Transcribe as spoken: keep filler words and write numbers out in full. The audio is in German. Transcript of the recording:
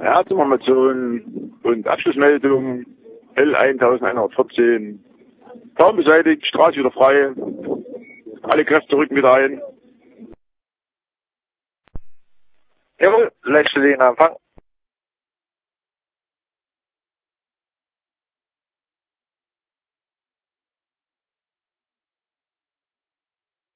Herzinformation und Abschlussmeldung L elfhundertvierzehn. Zaun beseitigt, Straße wieder frei. Alle Kräfte rücken wieder ein. Jawohl, letzte Linie Empfang.